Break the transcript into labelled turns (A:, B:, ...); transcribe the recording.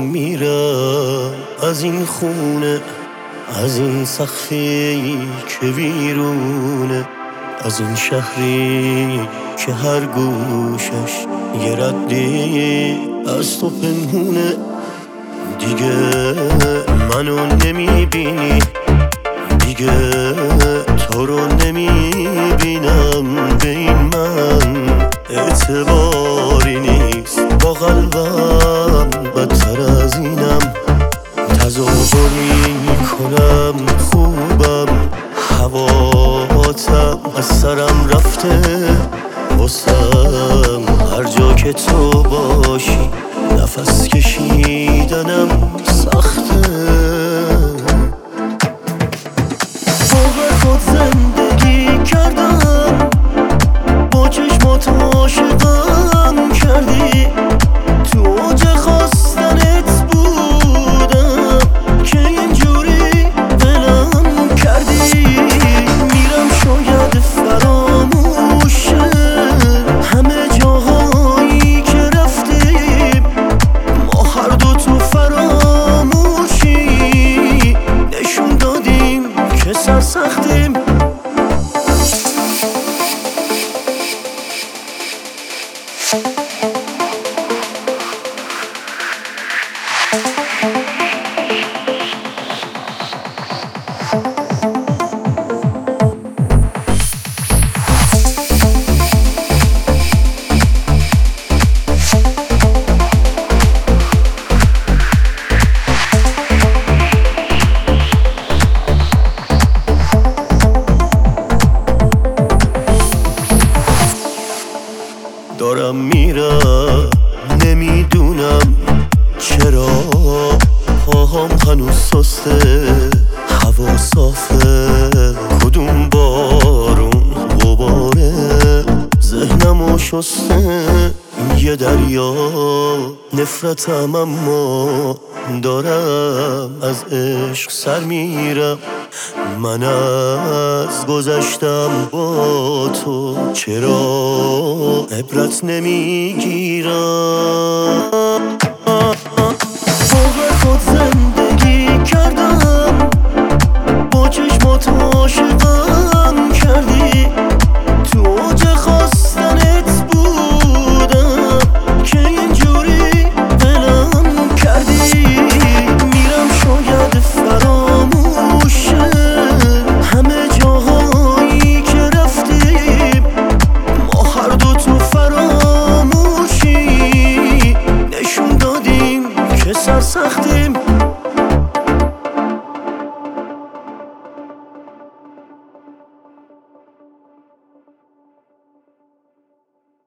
A: میرم از این خونه، از این سقفی که ویرونه، از این شهری که هر گوشش یه ردی از تو پنهونه. دیگه منو نمیبینی، دیگه تو رو نمیبینم، به این من اعتباری نیست، با قلبم بدتر از اینم. تظاهر میکنم خوبم، هواتم از سرم رفته، واسم هر جا که تو باشی نفس کشیدنم سخته. فوق خود زندگی کردم، با چشمات عاشقم کردی، تو اوج خواستنت بودم که اینجوری دلم کردی. میرم شاید فراموشه همه جاهایی که رفتیم، ما هر دو تو فراموشی نشون دادیم که سرسختیم. دارم میرم نمیدونم چرا، پاهام هنوز سسته، هوا صافه، کدوم بارون غباره ذهنمو شسته. یه دریا نفرتم اما دارم از عشق سر میرم. من از گذشتم با تو چرا عبرت نمیگیرم؟ فوق خود زندگی کردم، با چشمات عاشقم کردی، تو اوج خواستنت بودم که اینجوری دلم کردی. میرم شاید فراموشه همه جاهایی که رفتیم، ما هر دو تو فراموشی نشون دادیم که سرسختیم.